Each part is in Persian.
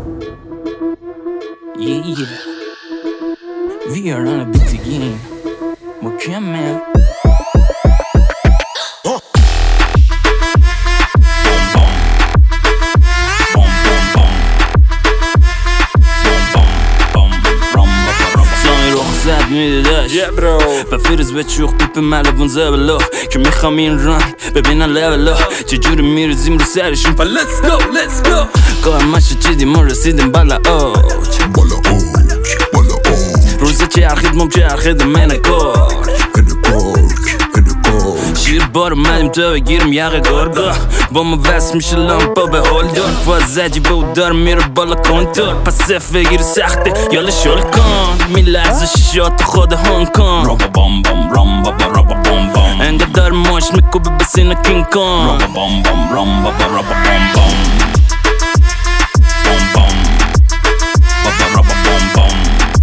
Yeah. Vi are on a beat again. مكمل. زد میدهش بفیرز به چوخ پیپ ملبون زبلا که میخوام این ران ببینن لولا چجوری میرزیم رو سرشون پا let's go قرمش چیدیم ما رسیدیم بالا روزه چرخید چرخید منکار شیر بار اومدیم تا بگیریم یقه گرگا با ما وست میشه لامپا به هول دار فاز عجیبه و دار میره بالا کنتور پس صفه گیر سخته یالا شل کن میلرزه شیشات خود هنگ کن رابا بام بام رام بابا رابا بام بام انگه دار ماش میکوبه به سینه کینگ کن رابا بام بام رام بابا رابا بام بام بام بام بابا رابا بام بام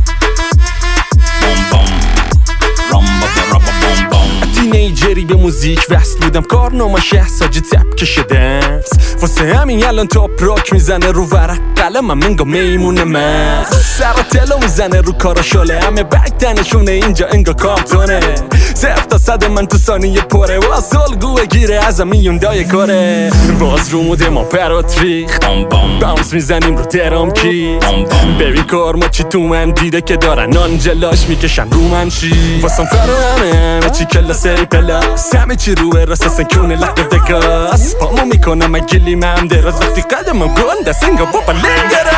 تینیجری به موزیک وصل بودم کارنامه شهساجی تپ کشیدم واسه همین الان تاپ راک میزنه رو ورق قلمم انگا میمونه من سرا تلو میزنه رو کارا شله همه بکتنشونه اینجا انگا کامتونه 0 تا 100 من تو ثانیه پره و سالگوه گیره ازم میوندای کاره باز رو موده ما پرات ریخت باونس میزنیم رو درام کی ببین کار ما چی تو من دیده که دارن نان جلاش میکشن رو من چی واسم فرامه چی کلاسه پلاس همه چی روه راست سنکونه لقه دکاس پامو میکنم گلیم هم دراز وقتی قدمم گنده سنگا بابا لنگره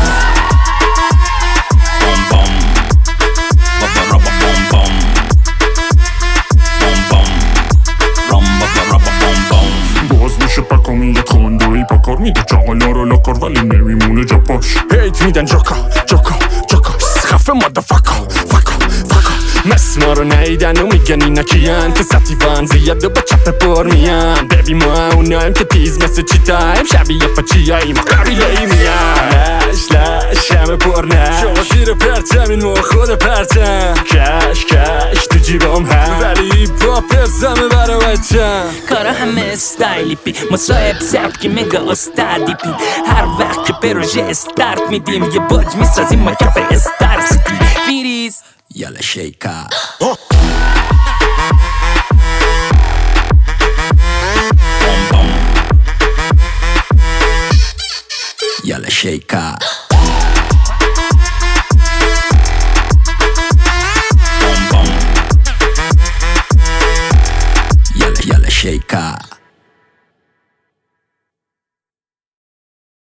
باز میشه پکا میگه خاندایی پکار میده چاقالا رو لاکار ولی نمیمونه جا پاش هیت میدن جاکا خفه مادافاکا مس ما رو نیدن و میگن اینا کیان که سطیفان زیاد و با چپ پر میان ببی ما اونایم که تیز مثل چیتایم شبیه پاچیایی ما قبیله ای میان لش همه پر نه شما شیر پرچمین و خود پرچم کش تو جیبام هم ولی با پرزمه برا بچم کارا همه استایلی پی مصاحب سبکی مگا استادی پی هر وقت که پروژه استارت میدیم یه باج میسازیم ما کف استار سیتی فیریز یالا شیکا یالا شیکا یالا شیکا